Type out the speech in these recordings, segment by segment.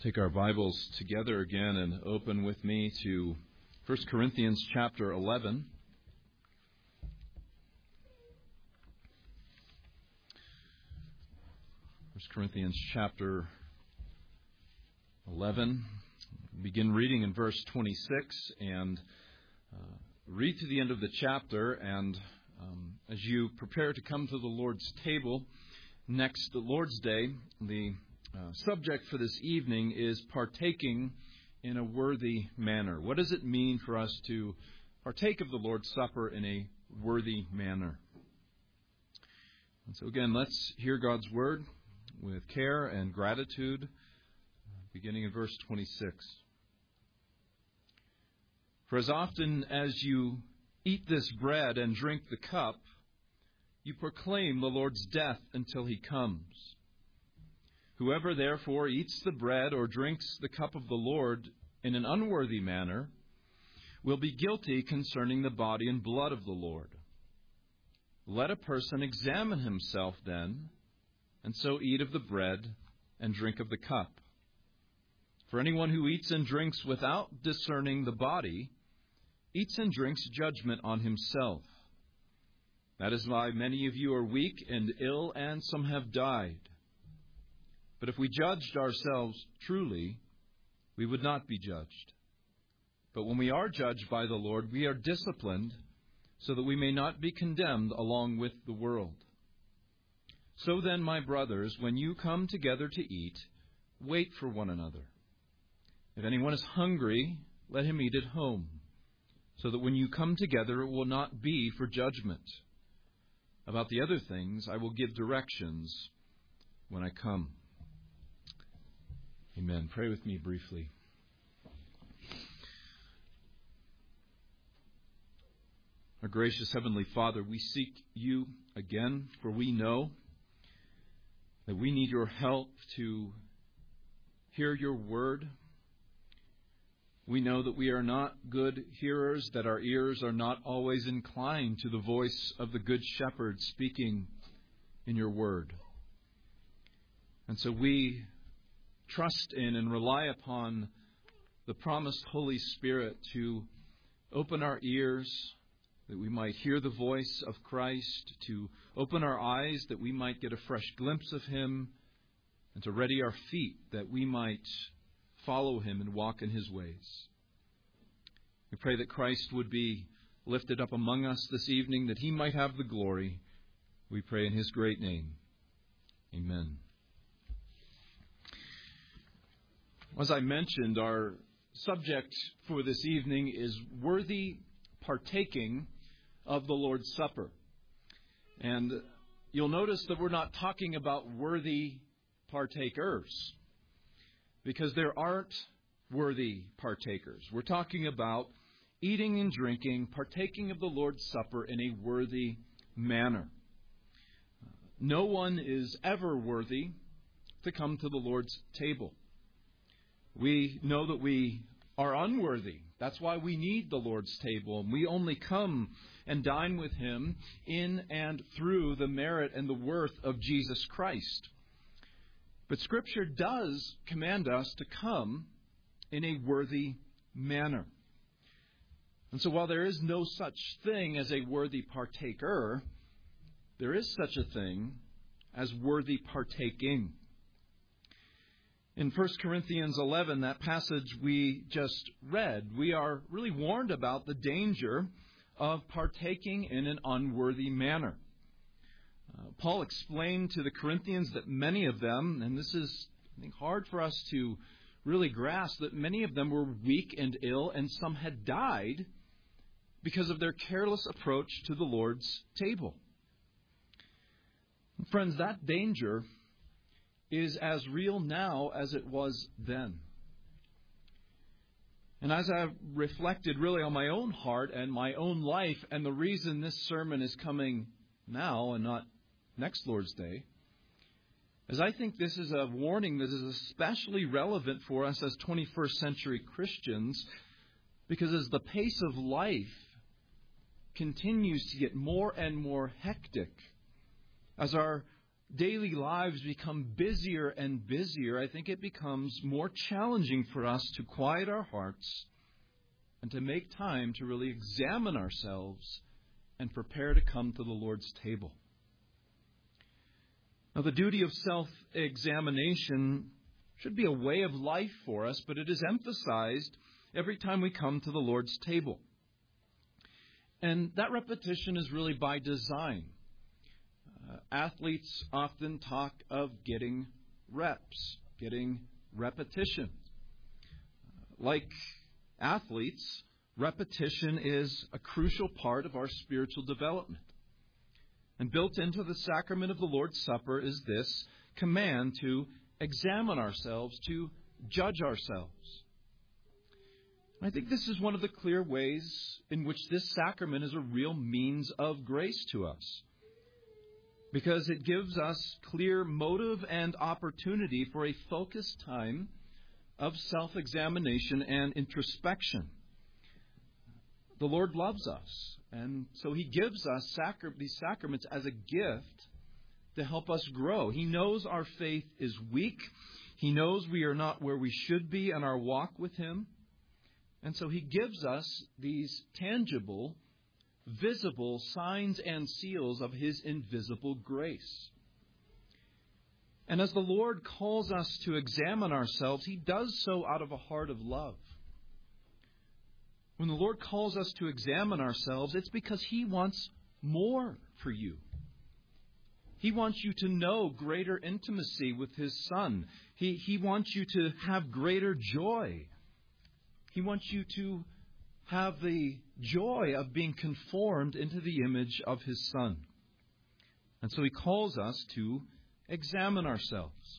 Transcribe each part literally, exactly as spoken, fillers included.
Take our Bibles together again and open with me to First Corinthians chapter eleven. First Corinthians chapter eleven. Begin reading in verse twenty-six and uh, read to the end of the chapter. And um, as you prepare to come to the Lord's table next Lord's Day, the Uh, subject for this evening is partaking in a worthy manner. What does it mean for us to partake of the Lord's Supper in a worthy manner? And so again, let's hear God's Word with care and gratitude, beginning in verse twenty-six. For as often as you eat this bread and drink the cup, you proclaim the Lord's death until He comes. Whoever therefore eats the bread or drinks the cup of the Lord in an unworthy manner will be guilty concerning the body and blood of the Lord. Let a person examine himself then, and so eat of the bread and drink of the cup. For anyone who eats and drinks without discerning the body eats and drinks judgment on himself. That is why many of you are weak and ill, and some have died. But if we judged ourselves truly, we would not be judged. But when we are judged by the Lord, we are disciplined so that we may not be condemned along with the world. So then, my brothers, when you come together to eat, wait for one another. If anyone is hungry, let him eat at home, so that when you come together, it will not be for judgment. About the other things, I will give directions when I come. Amen. Pray with me briefly. Our gracious Heavenly Father, we seek You again, for we know that we need Your help to hear Your word. We know that we are not good hearers, that our ears are not always inclined to the voice of the Good Shepherd speaking in Your word. And so we trust in and rely upon the promised Holy Spirit to open our ears that we might hear the voice of Christ, to open our eyes that we might get a fresh glimpse of Him, and to ready our feet that we might follow Him and walk in His ways. We pray that Christ would be lifted up among us this evening, that He might have the glory. We pray in His great name. Amen. As I mentioned, our subject for this evening is worthy partaking of the Lord's Supper. And you'll notice that we're not talking about worthy partakers, because there aren't worthy partakers. We're talking about eating and drinking, partaking of the Lord's Supper in a worthy manner. No one is ever worthy to come to the Lord's table. We know that we are unworthy. That's why we need the Lord's table. And we only come and dine with Him in and through the merit and the worth of Jesus Christ. But Scripture does command us to come in a worthy manner. And so while there is no such thing as a worthy partaker, there is such a thing as worthy partaking. In First Corinthians eleven, that passage we just read, we are really warned about the danger of partaking in an unworthy manner. Uh, Paul explained to the Corinthians that many of them, and this is I think hard for us to really grasp, that many of them were weak and ill, and some had died because of their careless approach to the Lord's table. Friends, that danger is as real now as it was then. And as I've reflected really on my own heart and my own life, and the reason this sermon is coming now and not next Lord's Day, is I think this is a warning that is especially relevant for us as twenty-first century Christians, because as the pace of life continues to get more and more hectic, as our daily lives become busier and busier, I think it becomes more challenging for us to quiet our hearts and to make time to really examine ourselves and prepare to come to the Lord's table. Now, the duty of self-examination should be a way of life for us, but it is emphasized every time we come to the Lord's table. And that repetition is really by design. Uh, athletes often talk of getting reps, getting repetition. Uh, like athletes, repetition is a crucial part of our spiritual development. And built into the sacrament of the Lord's Supper is this command to examine ourselves, to judge ourselves. I think this is one of the clear ways in which this sacrament is a real means of grace to us, because it gives us clear motive and opportunity for a focused time of self-examination and introspection. The Lord loves us, and so He gives us sacra- these sacraments as a gift to help us grow. He knows our faith is weak. He knows we are not where we should be in our walk with Him. And so He gives us these tangible, visible signs and seals of His invisible grace. And as the Lord calls us to examine ourselves, He does so out of a heart of love. When the Lord calls us to examine ourselves, it's because He wants more for you. He wants you to know greater intimacy with His Son. He, he wants you to have greater joy. He wants you to have the joy of being conformed into the image of His Son. And so He calls us to examine ourselves.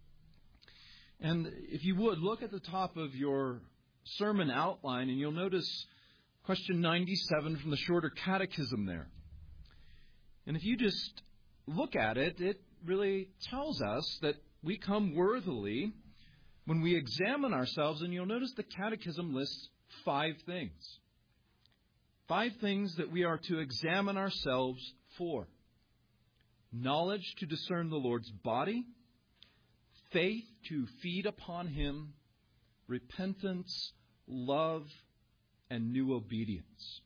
And if you would, look at the top of your sermon outline, and you'll notice question ninety-seven from the Shorter Catechism there. And if you just look at it, it really tells us that we come worthily when we examine ourselves, and you'll notice the Catechism lists five things. Five things that we are to examine ourselves for. Knowledge to discern the Lord's body, faith to feed upon Him, repentance, love, and new obedience.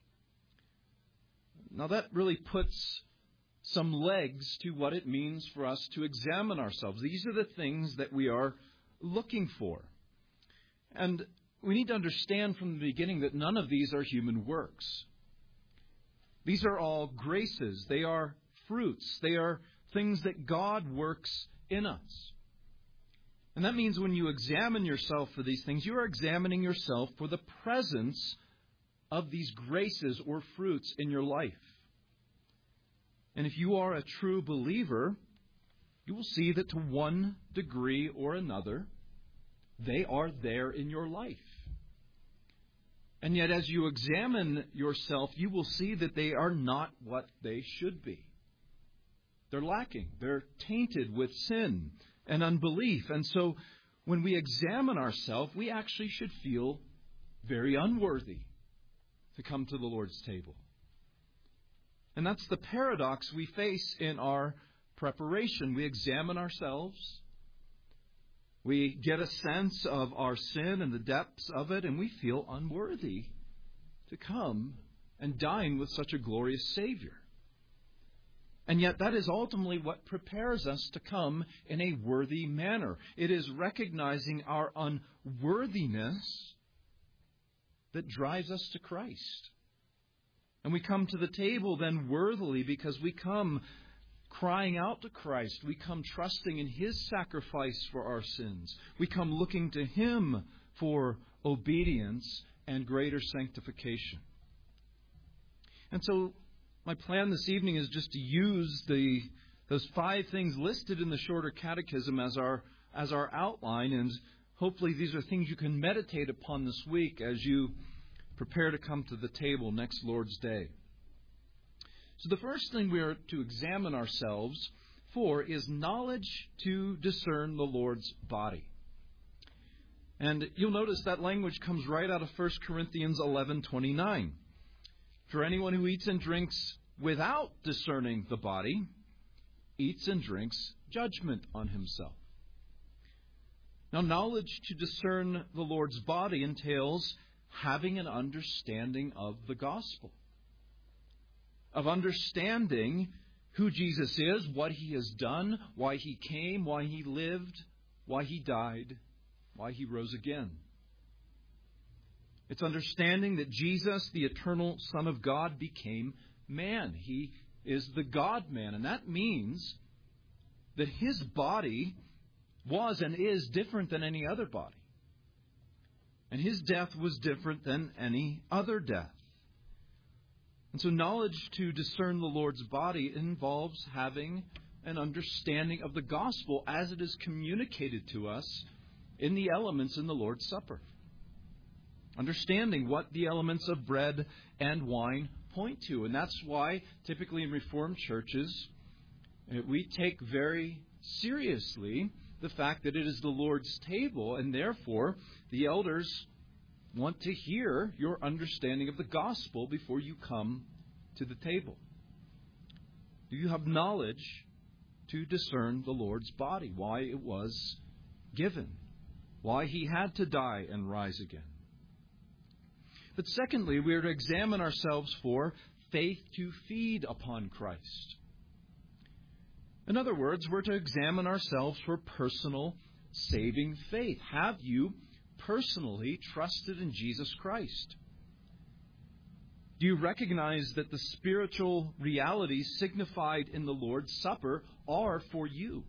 Now that really puts some legs to what it means for us to examine ourselves. These are the things that we are looking for. And we need to understand from the beginning that none of these are human works. These are all graces. They are fruits. They are things that God works in us. And that means when you examine yourself for these things, you are examining yourself for the presence of these graces or fruits in your life. And if you are a true believer, you will see that to one degree or another, they are there in your life. And yet as you examine yourself, you will see that they are not what they should be. They're lacking. They're tainted with sin and unbelief. And so when we examine ourselves, we actually should feel very unworthy to come to the Lord's table. And that's the paradox we face in our preparation. We examine ourselves. We get a sense of our sin and the depths of it, and we feel unworthy to come and dine with such a glorious Savior. And yet that is ultimately what prepares us to come in a worthy manner. It is recognizing our unworthiness that drives us to Christ. And we come to the table then worthily because we come crying out to Christ. We come trusting in His sacrifice for our sins. We come looking to Him for obedience and greater sanctification. And so my plan this evening is just to use the those five things listed in the Shorter Catechism as our as our outline, and hopefully these are things you can meditate upon this week as you prepare to come to the table next Lord's Day. So the first thing we are to examine ourselves for is knowledge to discern the Lord's body. And you'll notice that language comes right out of First Corinthians eleven twenty-nine. For anyone who eats and drinks without discerning the body eats and drinks judgment on himself. Now, knowledge to discern the Lord's body entails having an understanding of the gospel, of understanding who Jesus is, what he has done, why he came, why he lived, why he died, why he rose again. It's understanding that Jesus, the eternal Son of God, became man. He is the God-man, and that means that his body was and is different than any other body. And his death was different than any other death. And so knowledge to discern the Lord's body involves having an understanding of the gospel as it is communicated to us in the elements in the Lord's Supper. Understanding what the elements of bread and wine point to. And that's why typically in Reformed churches we take very seriously the fact that it is the Lord's table, and therefore the elders want to hear your understanding of the gospel before you come to the table. Do you have knowledge to discern the Lord's body, why it was given, why he had to die and rise again? But secondly, we are to examine ourselves for faith to feed upon Christ. In other words, we're to examine ourselves for personal saving faith. Have you personally trusted in Jesus Christ? Do you recognize that the spiritual realities signified in the Lord's Supper are for you?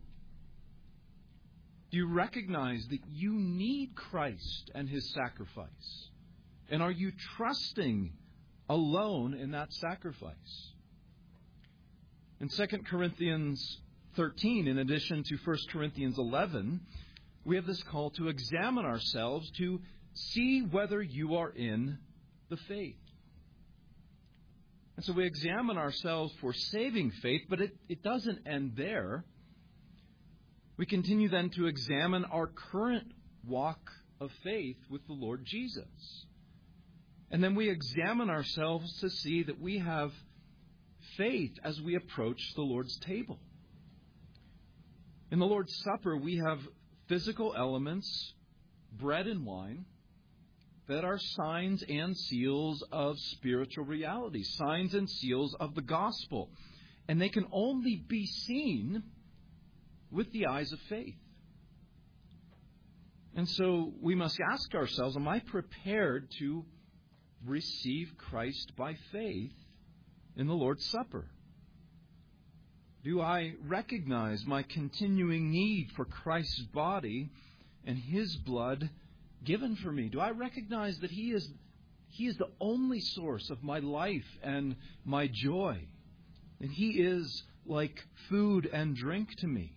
Do you recognize that you need Christ and his sacrifice? And are you trusting alone in that sacrifice? In Second Corinthians thirteen, in addition to First Corinthians eleven, we have this call to examine ourselves to see whether you are in the faith. And so we examine ourselves for saving faith, but it, it doesn't end there. We continue then to examine our current walk of faith with the Lord Jesus. And then we examine ourselves to see that we have faith as we approach the Lord's table. In the Lord's Supper, we have physical elements, bread and wine, that are signs and seals of spiritual reality, signs and seals of the gospel. And they can only be seen with the eyes of faith. And so we must ask ourselves, am I prepared to receive Christ by faith in the Lord's Supper? Do I recognize my continuing need for Christ's body and his blood given for me? Do I recognize that he is, he is the only source of my life and my joy? And he is like food and drink to me.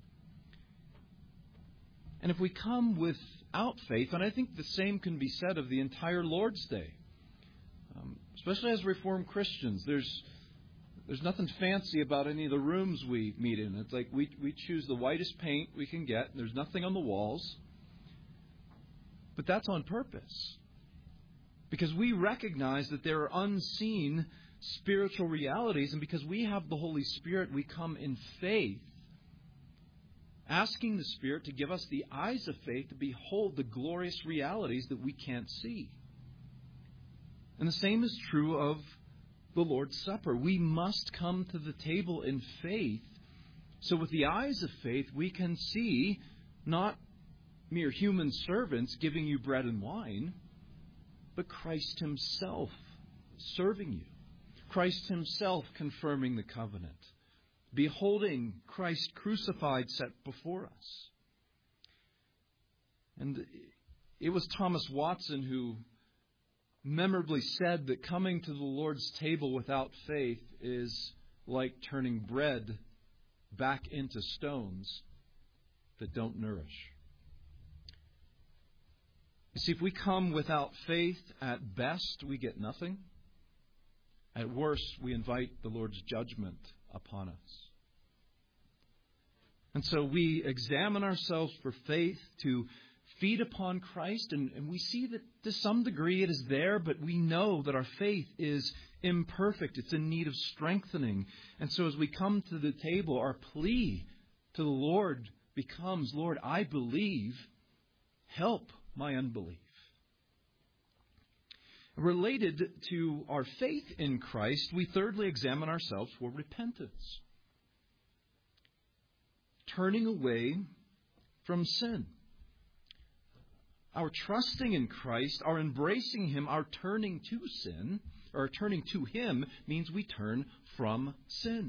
And if we come without faith, and I think the same can be said of the entire Lord's Day, um, especially as Reformed Christians, there's There's nothing fancy about any of the rooms we meet in. It's like we we choose the whitest paint we can get. There's nothing on the walls. But that's on purpose. Because we recognize that there are unseen spiritual realities. And because we have the Holy Spirit, we come in faith, asking the Spirit to give us the eyes of faith to behold the glorious realities that we can't see. And the same is true of the Lord's Supper. We must come to the table in faith, so with the eyes of faith we can see not mere human servants giving you bread and wine, but Christ himself serving you. Christ himself confirming the covenant. Beholding Christ crucified set before us. And it was Thomas Watson who memorably said that coming to the Lord's table without faith is like turning bread back into stones that don't nourish. You see, if we come without faith, at best we get nothing. At worst, we invite the Lord's judgment upon us. And so we examine ourselves for faith to feed upon Christ, and, and we see that to some degree it is there, but we know that our faith is imperfect. It's in need of strengthening. And so as we come to the table, our plea to the Lord becomes, Lord, I believe, help my unbelief. Related to our faith in Christ, we thirdly examine ourselves for repentance. Turning away from sin. Our trusting in Christ, our embracing Him, our turning to sin, or turning to Him, means we turn from sin.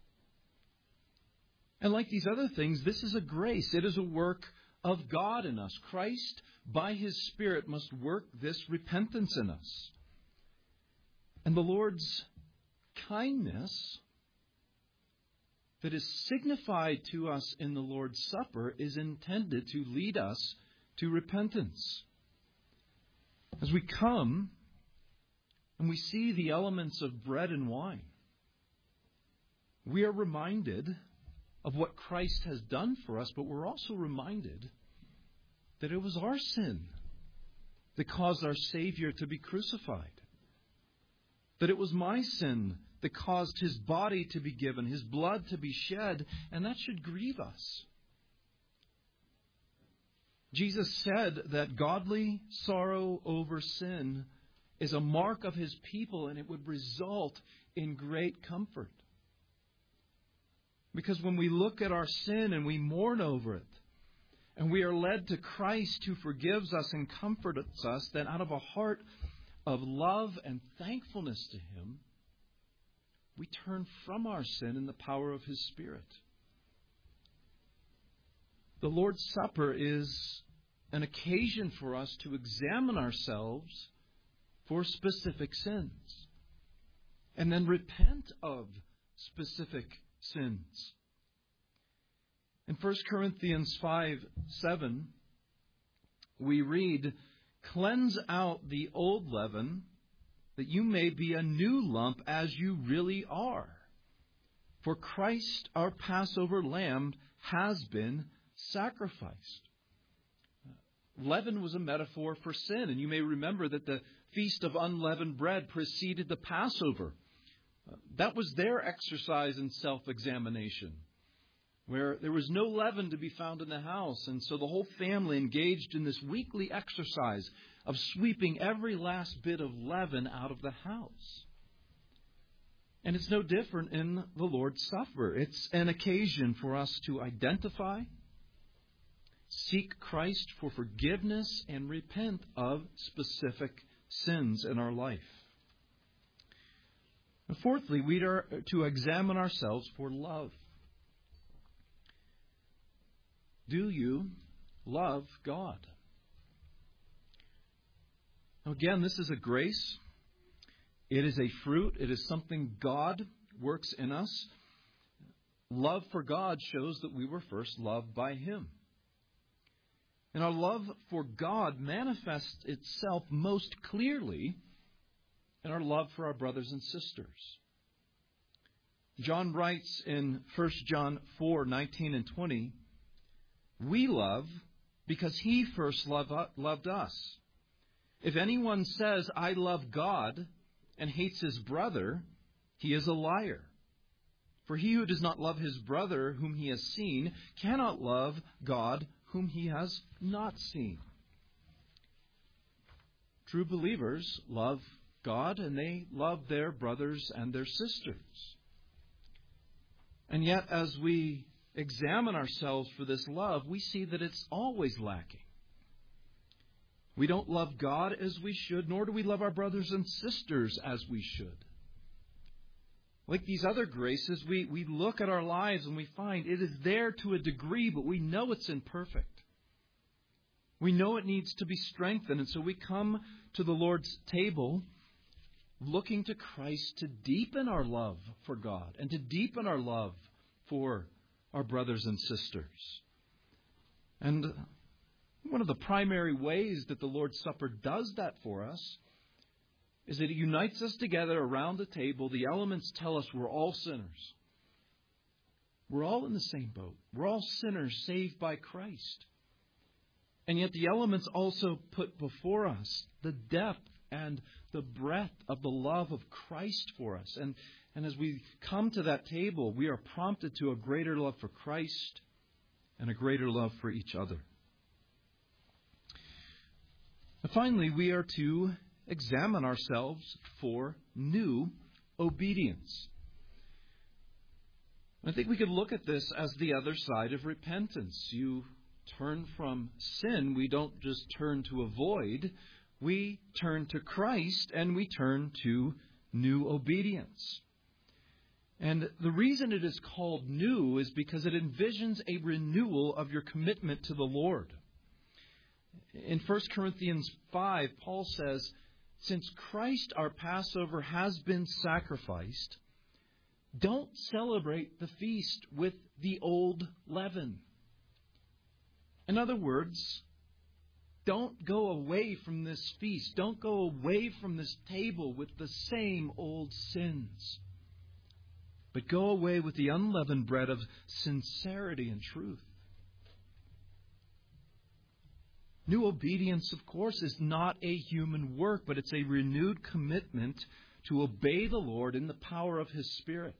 And like these other things, this is a grace. It is a work of God in us. Christ, by His Spirit, must work this repentance in us. And the Lord's kindness that is signified to us in the Lord's Supper is intended to lead us to repentance. As we come and we see the elements of bread and wine, we are reminded of what Christ has done for us, but we're also reminded that it was our sin that caused our Savior to be crucified. That it was my sin that caused His body to be given, His blood to be shed, and that should grieve us. Jesus said that godly sorrow over sin is a mark of His people, and it would result in great comfort. Because when we look at our sin and we mourn over it, and we are led to Christ who forgives us and comforts us, then out of a heart of love and thankfulness to Him, we turn from our sin in the power of His Spirit. The Lord's Supper is an occasion for us to examine ourselves for specific sins and then repent of specific sins. In First Corinthians five seven, we read, "Cleanse out the old leaven, that you may be a new lump as you really are. For Christ, our Passover lamb, has been sacrificed." Leaven was a metaphor for sin, and you may remember that the Feast of Unleavened Bread preceded the Passover. That was their exercise in self-examination, where there was no leaven to be found in the house, and so the whole family engaged in this weekly exercise of sweeping every last bit of leaven out of the house. And it's no different in the Lord's Supper. It's an occasion for us to identify, seek Christ for forgiveness, and repent of specific sins in our life. And fourthly, we are to examine ourselves for love. Do you love God? Now again, this is a grace. It is a fruit. It is something God works in us. Love for God shows that we were first loved by Him. And our love for God manifests itself most clearly in our love for our brothers and sisters. John writes in First John four nineteen and twenty, "We love because He first loved us. If anyone says, 'I love God,' and hates his brother, he is a liar. For he who does not love his brother whom he has seen cannot love God whom he has not seen." True believers love God, and they love their brothers and their sisters. And yet, as we examine ourselves for this love, we see that it's always lacking. We don't love God as we should, nor do we love our brothers and sisters as we should. Like these other graces, we, we look at our lives and we find it is there to a degree, but we know it's imperfect. We know it needs to be strengthened, and so we come to the Lord's table looking to Christ to deepen our love for God and to deepen our love for our brothers and sisters. And one of the primary ways that the Lord's Supper does that for us is that it unites us together around the table. The elements tell us we're all sinners. We're all in the same boat. We're all sinners saved by Christ. And yet the elements also put before us the depth and the breadth of the love of Christ for us. And, and as we come to that table, we are prompted to a greater love for Christ, and a greater love for each other. And finally, we are to examine ourselves for new obedience. I think we could look at this as the other side of repentance. You turn from sin. We don't just turn to avoid. We turn to Christ and we turn to new obedience. And the reason it is called new is because it envisions a renewal of your commitment to the Lord. In First Corinthians five, Paul says, "Since Christ our Passover has been sacrificed, don't celebrate the feast with the old leaven." In other words, don't go away from this feast. Don't go away from this table with the same old sins. But go away with the unleavened bread of sincerity and truth. New obedience, of course, is not a human work, but it's a renewed commitment to obey the Lord in the power of His Spirit.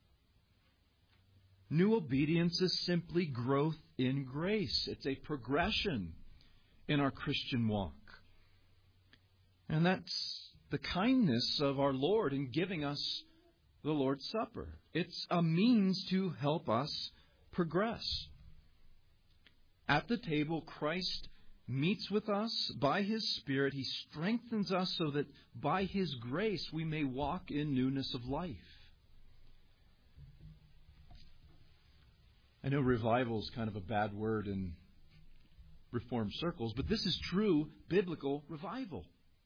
New obedience is simply growth in grace. It's a progression in our Christian walk. And that's the kindness of our Lord in giving us the Lord's Supper. It's a means to help us progress. At the table, Christ meets with us by His Spirit. He strengthens us so that by His grace we may walk in newness of life. I know revival is kind of a bad word in Reformed circles, but this is true biblical revival.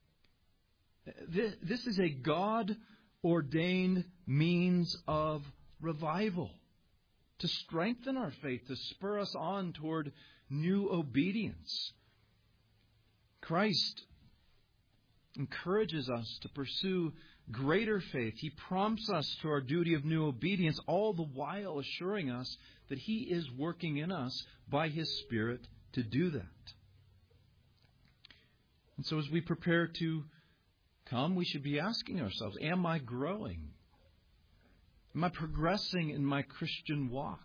This is a God-ordained means of revival to strengthen our faith, to spur us on toward new obedience. Christ encourages us to pursue greater faith. He prompts us to our duty of new obedience, all the while assuring us that He is working in us by His Spirit to do that. And so as we prepare to come, we should be asking ourselves, am I growing? Am I progressing in my Christian walk?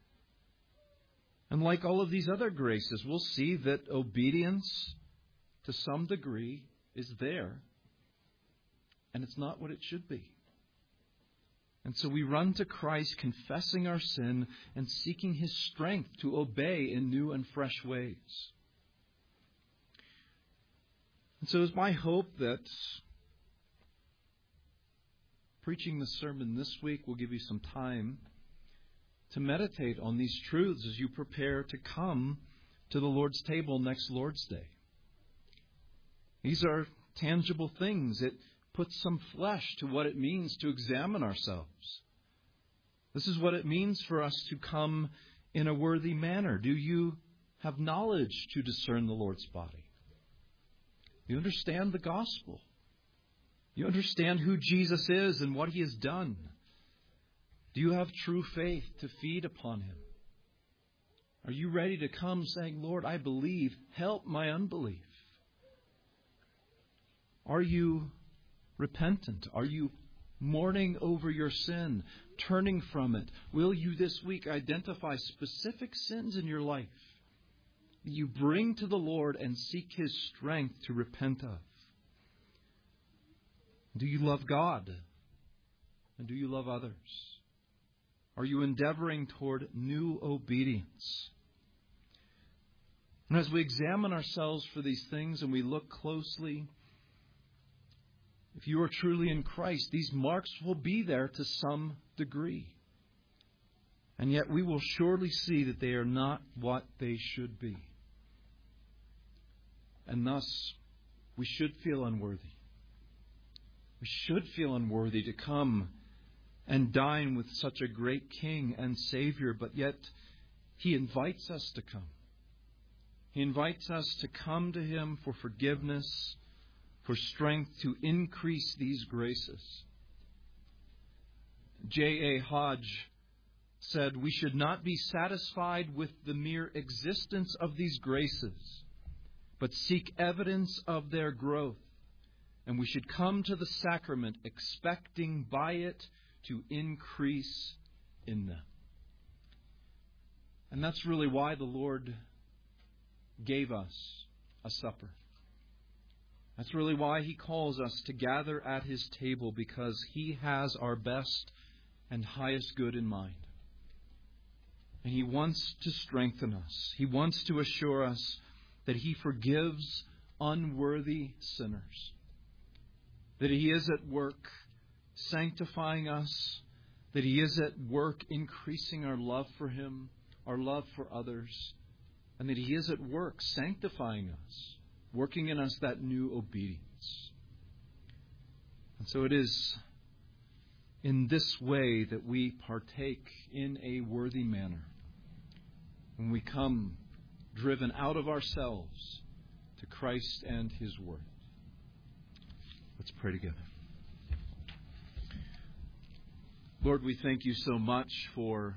And like all of these other graces, we'll see that obedience to some degree is there, and it's not what it should be. And so we run to Christ, confessing our sin and seeking His strength to obey in new and fresh ways. And so it's my hope that preaching the sermon this week will give you some time to meditate on these truths as you prepare to come to the Lord's table next Lord's Day. These are tangible things. It puts some flesh to what it means to examine ourselves. This is what it means for us to come in a worthy manner. Do you have knowledge to discern the Lord's body? Do you understand the gospel? Do you understand who Jesus is and what He has done? Do you have true faith to feed upon Him? Are you ready to come saying, Lord, I believe, help my unbelief? Are you repentant? Are you mourning over your sin, turning from it? Will you this week identify specific sins in your life that you bring to the Lord and seek His strength to repent of? Do you love God? And do you love others? Are you endeavoring toward new obedience? And as we examine ourselves for these things and we look closely, if you are truly in Christ, these marks will be there to some degree. And yet we will surely see that they are not what they should be. And thus, we should feel unworthy. We should feel unworthy to come and dine with such a great King and Savior, but yet He invites us to come. He invites us to come to Him for forgiveness, for strength to increase these graces. J A Hodge said, "We should not be satisfied with the mere existence of these graces, but seek evidence of their growth. And we should come to the sacrament expecting by it to increase in them." And that's really why the Lord gave us a supper. That's really why He calls us to gather at His table, because He has our best and highest good in mind. And He wants to strengthen us. He wants to assure us that He forgives unworthy sinners. That He is at work sanctifying us. That He is at work increasing our love for Him, our love for others. And that He is at work sanctifying us, working in us that new obedience. And so it is in this way that we partake in a worthy manner, when we come driven out of ourselves to Christ and His Word. Let's pray together. Lord, we thank You so much for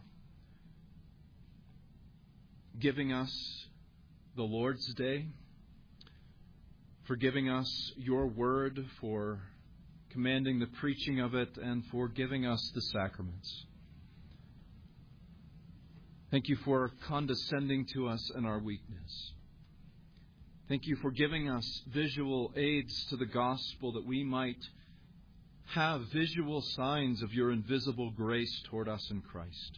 giving us the Lord's Day, for giving us Your Word, for commanding the preaching of it, and for giving us the sacraments. Thank You for condescending to us in our weakness. Thank You for giving us visual aids to the gospel, that we might have visual signs of Your invisible grace toward us in Christ.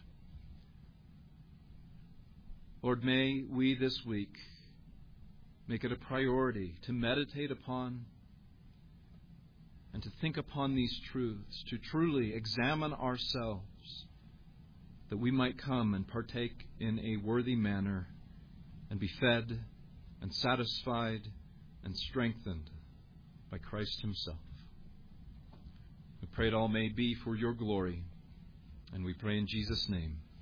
Lord, may we this week make it a priority to meditate upon and to think upon these truths, to truly examine ourselves, that we might come and partake in a worthy manner and be fed and satisfied and strengthened by Christ Himself. We pray it all may be for Your glory, and we pray in Jesus' name.